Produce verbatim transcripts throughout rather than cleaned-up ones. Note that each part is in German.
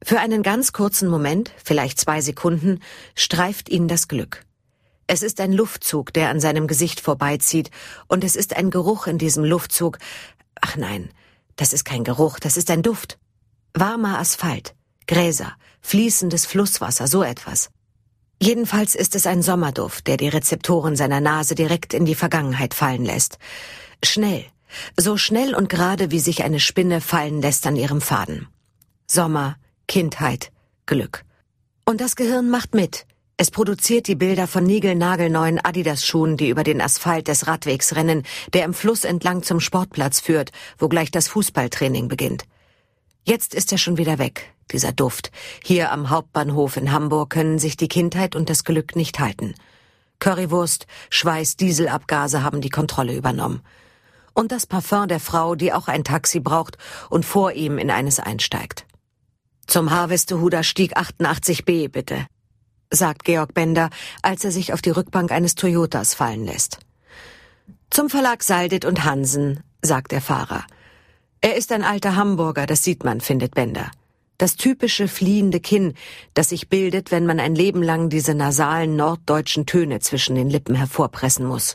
Für einen ganz kurzen Moment, vielleicht zwei Sekunden, streift ihn das Glück. Es ist ein Luftzug, der an seinem Gesicht vorbeizieht, und es ist ein Geruch in diesem Luftzug. Ach nein, das ist kein Geruch, das ist ein Duft. Warmer Asphalt, Gräser, fließendes Flusswasser, so etwas. Jedenfalls ist es ein Sommerduft, der die Rezeptoren seiner Nase direkt in die Vergangenheit fallen lässt. Schnell, so schnell und gerade, wie sich eine Spinne fallen lässt an ihrem Faden. Sommer, Kindheit, Glück. Und das Gehirn macht mit. Es produziert die Bilder von niegelnagelneuen Adidas-Schuhen, die über den Asphalt des Radwegs rennen, der im Fluss entlang zum Sportplatz führt, wo gleich das Fußballtraining beginnt. Jetzt ist er schon wieder weg, dieser Duft. Hier am Hauptbahnhof in Hamburg können sich die Kindheit und das Glück nicht halten. Currywurst, Schweiß, Dieselabgase haben die Kontrolle übernommen. Und das Parfum der Frau, die auch ein Taxi braucht und vor ihm in eines einsteigt. Zum Harvestehuder Stieg achtundachtzig b, bitte, sagt Georg Bender, als er sich auf die Rückbank eines Toyotas fallen lässt. Zum Verlag Saldet und Hansen, sagt der Fahrer. Er ist ein alter Hamburger, das sieht man, findet Bender. Das typische fliehende Kinn, das sich bildet, wenn man ein Leben lang diese nasalen norddeutschen Töne zwischen den Lippen hervorpressen muss.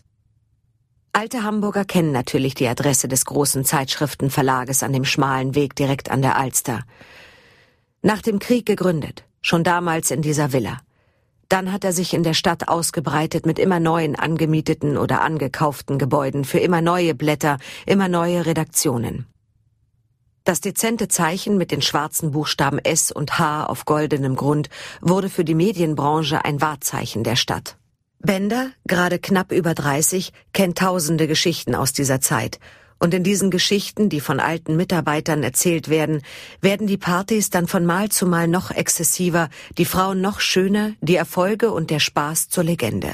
Alte Hamburger kennen natürlich die Adresse des großen Zeitschriftenverlages an dem schmalen Weg direkt an der Alster. Nach dem Krieg gegründet, schon damals in dieser Villa. Dann hat er sich in der Stadt ausgebreitet mit immer neuen angemieteten oder angekauften Gebäuden für immer neue Blätter, immer neue Redaktionen. Das dezente Zeichen mit den schwarzen Buchstaben S und H auf goldenem Grund wurde für die Medienbranche ein Wahrzeichen der Stadt. Bender, gerade knapp über dreißig, kennt tausende Geschichten aus dieser Zeit. Und in diesen Geschichten, die von alten Mitarbeitern erzählt werden, werden die Partys dann von Mal zu Mal noch exzessiver, die Frauen noch schöner, die Erfolge und der Spaß zur Legende.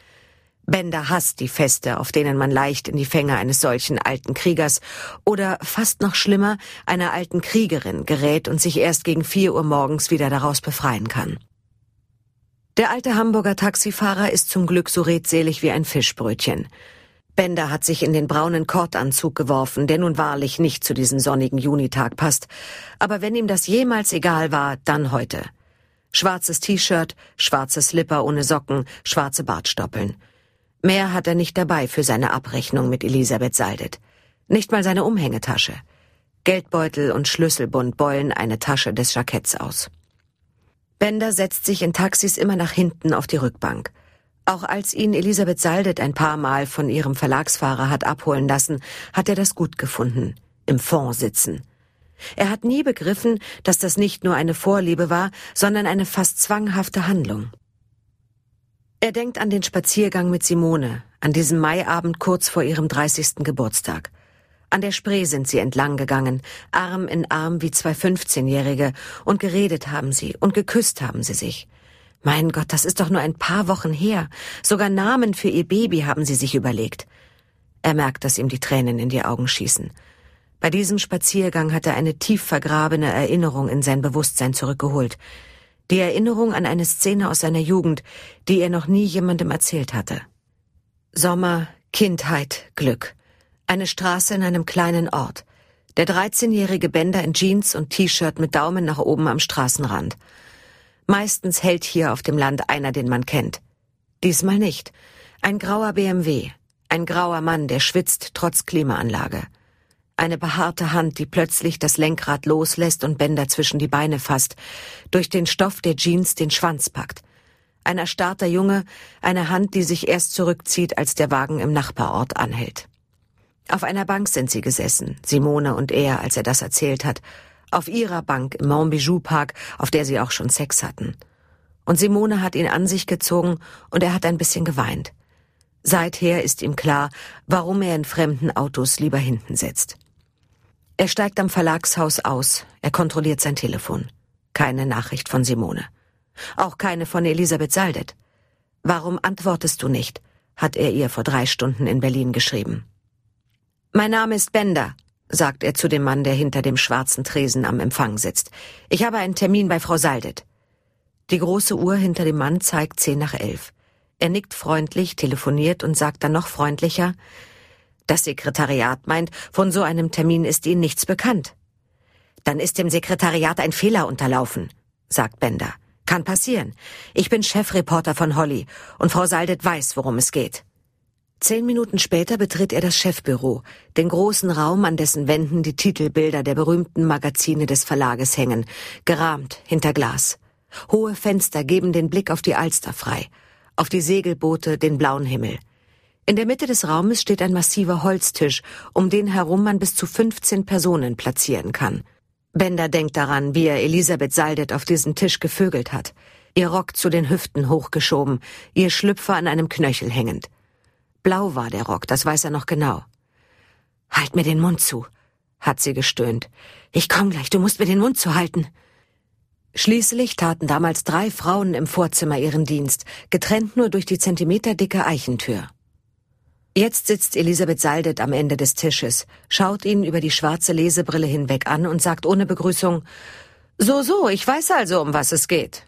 Bender hasst die Feste, auf denen man leicht in die Fänge eines solchen alten Kriegers oder, fast noch schlimmer, einer alten Kriegerin gerät und sich erst gegen vier Uhr morgens wieder daraus befreien kann. Der alte Hamburger Taxifahrer ist zum Glück so redselig wie ein Fischbrötchen. Bender hat sich in den braunen Kordanzug geworfen, der nun wahrlich nicht zu diesem sonnigen Junitag passt. Aber wenn ihm das jemals egal war, dann heute. Schwarzes T-Shirt, schwarze Slipper ohne Socken, schwarze Bartstoppeln. Mehr hat er nicht dabei für seine Abrechnung mit Elisabeth Saldet. Nicht mal seine Umhängetasche. Geldbeutel und Schlüsselbund beulen eine Tasche des Jacketts aus. Bender setzt sich in Taxis immer nach hinten auf die Rückbank. Auch als ihn Elisabeth Saldet ein paar Mal von ihrem Verlagsfahrer hat abholen lassen, hat er das gut gefunden, im Fond sitzen. Er hat nie begriffen, dass das nicht nur eine Vorliebe war, sondern eine fast zwanghafte Handlung. Er denkt an den Spaziergang mit Simone, an diesem Maiabend kurz vor ihrem dreißigsten Geburtstag. An der Spree sind sie entlang gegangen, Arm in Arm wie zwei fünfzehnjährige, und geredet haben sie und geküsst haben sie sich. Mein Gott, das ist doch nur ein paar Wochen her. Sogar Namen für ihr Baby haben sie sich überlegt. Er merkt, dass ihm die Tränen in die Augen schießen. Bei diesem Spaziergang hat er eine tief vergrabene Erinnerung in sein Bewusstsein zurückgeholt. Die Erinnerung an eine Szene aus seiner Jugend, die er noch nie jemandem erzählt hatte. Sommer, Kindheit, Glück. Eine Straße in einem kleinen Ort. Der dreizehnjährige Bender in Jeans und T-Shirt mit Daumen nach oben am Straßenrand. Meistens hält hier auf dem Land einer, den man kennt. Diesmal nicht. Ein grauer B M W. Ein grauer Mann, der schwitzt trotz Klimaanlage. Eine behaarte Hand, die plötzlich das Lenkrad loslässt und Bender zwischen die Beine fasst, durch den Stoff der Jeans den Schwanz packt. Ein erstarrter Junge, eine Hand, die sich erst zurückzieht, als der Wagen im Nachbarort anhält. Auf einer Bank sind sie gesessen, Simone und er, als er das erzählt hat. Auf ihrer Bank im Montbijou-Park, auf der sie auch schon Sex hatten. Und Simone hat ihn an sich gezogen und er hat ein bisschen geweint. Seither ist ihm klar, warum er in fremden Autos lieber hinten sitzt. Er steigt am Verlagshaus aus, er kontrolliert sein Telefon. Keine Nachricht von Simone. Auch keine von Elisabeth Saldet. Warum antwortest du nicht? Hat er ihr vor drei Stunden in Berlin geschrieben. Mein Name ist Bender, sagt er zu dem Mann, der hinter dem schwarzen Tresen am Empfang sitzt. Ich habe einen Termin bei Frau Saldet. Die große Uhr hinter dem Mann zeigt zehn nach elf. Er nickt freundlich, telefoniert und sagt dann noch freundlicher: Das Sekretariat meint, von so einem Termin ist Ihnen nichts bekannt. Dann ist dem Sekretariat ein Fehler unterlaufen, sagt Bender. Kann passieren. Ich bin Chefreporter von Holly und Frau Saldet weiß, worum es geht. Zehn Minuten später betritt er das Chefbüro, den großen Raum, an dessen Wänden die Titelbilder der berühmten Magazine des Verlages hängen, gerahmt hinter Glas. Hohe Fenster geben den Blick auf die Alster frei, auf die Segelboote, den blauen Himmel. In der Mitte des Raumes steht ein massiver Holztisch, um den herum man bis zu fünfzehn Personen platzieren kann. Bender denkt daran, wie er Elisabeth Saldet auf diesem Tisch gevögelt hat. Ihr Rock zu den Hüften hochgeschoben, ihr Schlüpfer an einem Knöchel hängend. Blau war der Rock, das weiß er noch genau. »Halt mir den Mund zu«, hat sie gestöhnt. »Ich komm gleich, du musst mir den Mund zuhalten.« Schließlich taten damals drei Frauen im Vorzimmer ihren Dienst, getrennt nur durch die zentimeterdicke Eichentür. Jetzt sitzt Elisabeth Saldet am Ende des Tisches, schaut ihn über die schwarze Lesebrille hinweg an und sagt ohne Begrüßung, »So, so, ich weiß also, um was es geht.«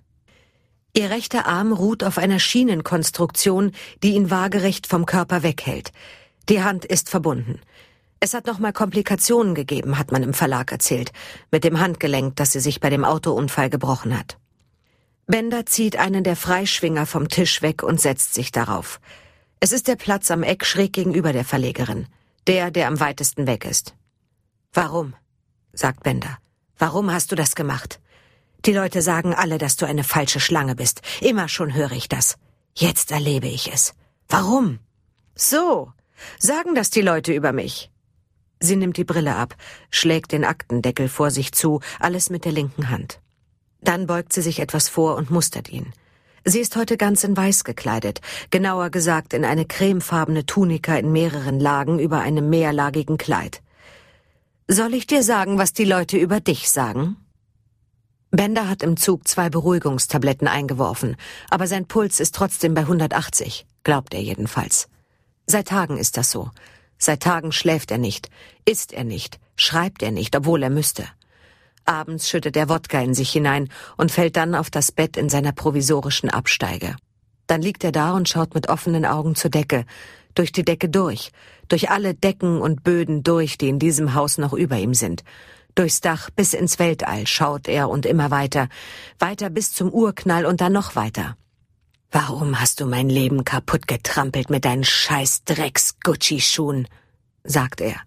Ihr rechter Arm ruht auf einer Schienenkonstruktion, die ihn waagerecht vom Körper weghält. Die Hand ist verbunden. Es hat noch mal Komplikationen gegeben, hat man im Verlag erzählt, mit dem Handgelenk, das sie sich bei dem Autounfall gebrochen hat. Bender zieht einen der Freischwinger vom Tisch weg und setzt sich darauf. Es ist der Platz am Eck schräg gegenüber der Verlegerin, der, der am weitesten weg ist. »Warum?«, sagt Bender. »Warum hast du das gemacht? Die Leute sagen alle, dass du eine falsche Schlange bist. Immer schon höre ich das. Jetzt erlebe ich es. Warum?« »So, sagen das die Leute über mich?« Sie nimmt die Brille ab, schlägt den Aktendeckel vor sich zu, alles mit der linken Hand. Dann beugt sie sich etwas vor und mustert ihn. Sie ist heute ganz in Weiß gekleidet, genauer gesagt in eine cremefarbene Tunika in mehreren Lagen über einem mehrlagigen Kleid. »Soll ich dir sagen, was die Leute über dich sagen?« Bender hat im Zug zwei Beruhigungstabletten eingeworfen, aber sein Puls ist trotzdem bei hundertachtzig, glaubt er jedenfalls. Seit Tagen ist das so. Seit Tagen schläft er nicht, isst er nicht, schreibt er nicht, obwohl er müsste. Abends schüttet er Wodka in sich hinein und fällt dann auf das Bett in seiner provisorischen Absteige. Dann liegt er da und schaut mit offenen Augen zur Decke, durch die Decke durch, durch alle Decken und Böden durch, die in diesem Haus noch über ihm sind. Durchs Dach bis ins Weltall schaut er und immer weiter, weiter bis zum Urknall und dann noch weiter. »Warum hast du mein Leben kaputt getrampelt mit deinen scheiß Drecks-Gucci-Schuhen?«, sagt er.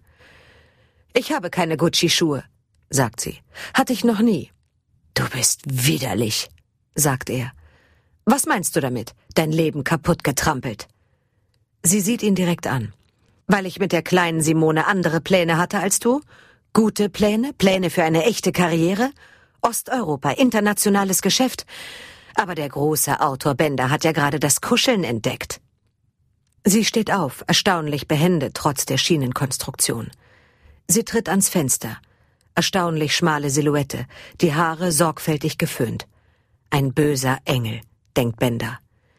»Ich habe keine Gucci-Schuhe«, sagt sie. »Hatte ich noch nie.« »Du bist widerlich«, sagt er. »Was meinst du damit, dein Leben kaputt getrampelt?« Sie sieht ihn direkt an. »Weil ich mit der kleinen Simone andere Pläne hatte als du? Gute Pläne? Pläne für eine echte Karriere? Osteuropa, internationales Geschäft? Aber der große Autor Bender hat ja gerade das Kuscheln entdeckt.« Sie steht auf, erstaunlich behende trotz der Schienenkonstruktion. Sie tritt ans Fenster. Erstaunlich schmale Silhouette, die Haare sorgfältig geföhnt. Ein böser Engel, denkt Bender.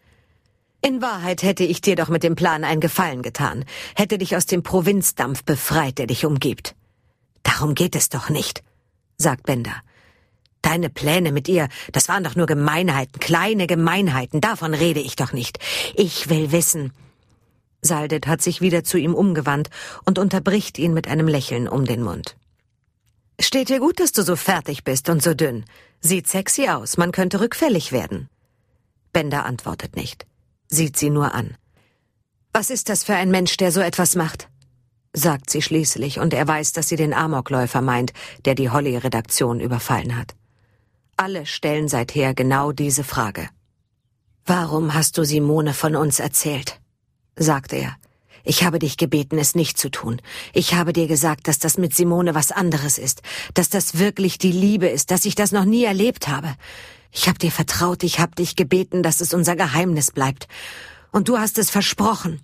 »In Wahrheit hätte ich dir doch mit dem Plan einen Gefallen getan, hätte dich aus dem Provinzdampf befreit, der dich umgibt.« »Darum geht es doch nicht«, sagt Bender. »Deine Pläne mit ihr, das waren doch nur Gemeinheiten, kleine Gemeinheiten, davon rede ich doch nicht. Ich will wissen.« Saldet hat sich wieder zu ihm umgewandt und unterbricht ihn mit einem Lächeln um den Mund. »Steht dir gut, dass du so fertig bist und so dünn. Sieht sexy aus, man könnte rückfällig werden.« Bender antwortet nicht, sieht sie nur an. »Was ist das für ein Mensch, der so etwas macht?«, sagt sie schließlich, und er weiß, dass sie den Amokläufer meint, der die Holly-Redaktion überfallen hat. Alle stellen seither genau diese Frage. »Warum hast du Simone von uns erzählt?«, sagt er. »Ich habe dich gebeten, es nicht zu tun. Ich habe dir gesagt, dass das mit Simone was anderes ist, dass das wirklich die Liebe ist, dass ich das noch nie erlebt habe. Ich habe dir vertraut, ich habe dich gebeten, dass es unser Geheimnis bleibt. Und du hast es versprochen.«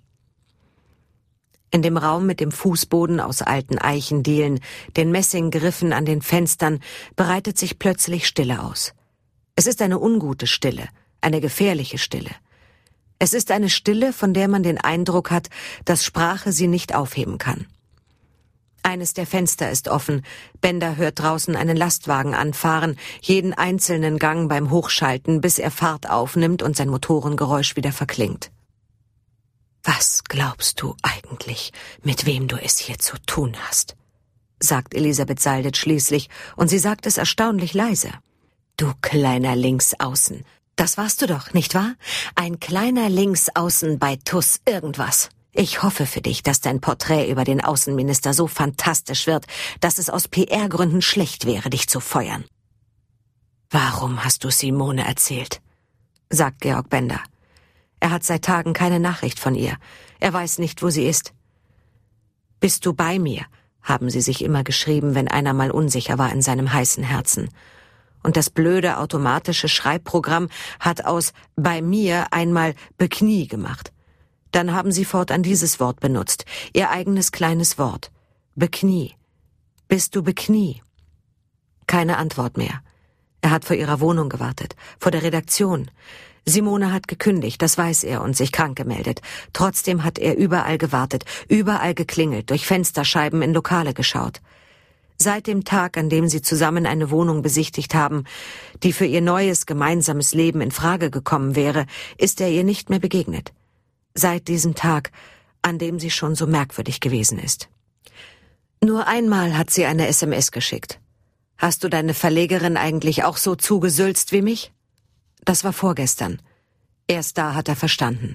In dem Raum mit dem Fußboden aus alten Eichendielen, den Messinggriffen an den Fenstern, breitet sich plötzlich Stille aus. Es ist eine ungute Stille, eine gefährliche Stille. Es ist eine Stille, von der man den Eindruck hat, dass Sprache sie nicht aufheben kann. Eines der Fenster ist offen, Bender hört draußen einen Lastwagen anfahren, jeden einzelnen Gang beim Hochschalten, bis er Fahrt aufnimmt und sein Motorengeräusch wieder verklingt. »Was glaubst du eigentlich, mit wem du es hier zu tun hast?«, sagt Elisabeth Salditz schließlich, und sie sagt es erstaunlich leise. »Du kleiner Linksaußen. Das warst du doch, nicht wahr? Ein kleiner Linksaußen bei T U S irgendwas. Ich hoffe für dich, dass dein Porträt über den Außenminister so fantastisch wird, dass es aus P R-Gründen schlecht wäre, dich zu feuern.« »Warum hast du Simone erzählt?« sagt Georg Bender. Er hat seit Tagen keine Nachricht von ihr. Er weiß nicht, wo sie ist. »Bist du bei mir?« haben sie sich immer geschrieben, wenn einer mal unsicher war in seinem heißen Herzen. Und das blöde automatische Schreibprogramm hat aus »bei mir« einmal »beknie« gemacht. Dann haben sie fortan dieses Wort benutzt, ihr eigenes kleines Wort. »Beknie«. »Bist du beknie?« Keine Antwort mehr. Er hat vor ihrer Wohnung gewartet, vor der Redaktion. Simone hat gekündigt, das weiß er, und sich krank gemeldet. Trotzdem hat er überall gewartet, überall geklingelt, durch Fensterscheiben in Lokale geschaut. Seit dem Tag, an dem sie zusammen eine Wohnung besichtigt haben, die für ihr neues gemeinsames Leben in Frage gekommen wäre, ist er ihr nicht mehr begegnet. Seit diesem Tag, an dem sie schon so merkwürdig gewesen ist. Nur einmal hat sie eine S M S geschickt. »Hast du deine Verlegerin eigentlich auch so zugesülzt wie mich?« Das war vorgestern. Erst da hat er verstanden.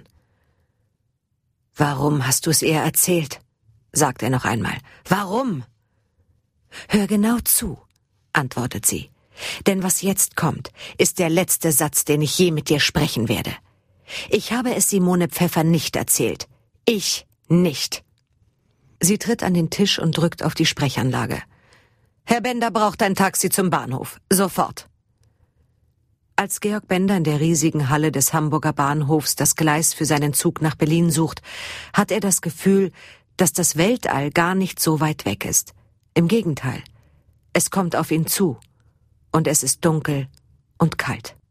»Warum hast du es ihr erzählt?« sagt er noch einmal. »Warum?« »Hör genau zu«, antwortet sie. »Denn was jetzt kommt, ist der letzte Satz, den ich je mit dir sprechen werde. Ich habe es Simone Pfeffer nicht erzählt. Ich nicht.« Sie tritt an den Tisch und drückt auf die Sprechanlage. »Herr Bender braucht ein Taxi zum Bahnhof. Sofort.« Als Georg Bender in der riesigen Halle des Hamburger Bahnhofs das Gleis für seinen Zug nach Berlin sucht, hat er das Gefühl, dass das Weltall gar nicht so weit weg ist. Im Gegenteil, es kommt auf ihn zu, und es ist dunkel und kalt.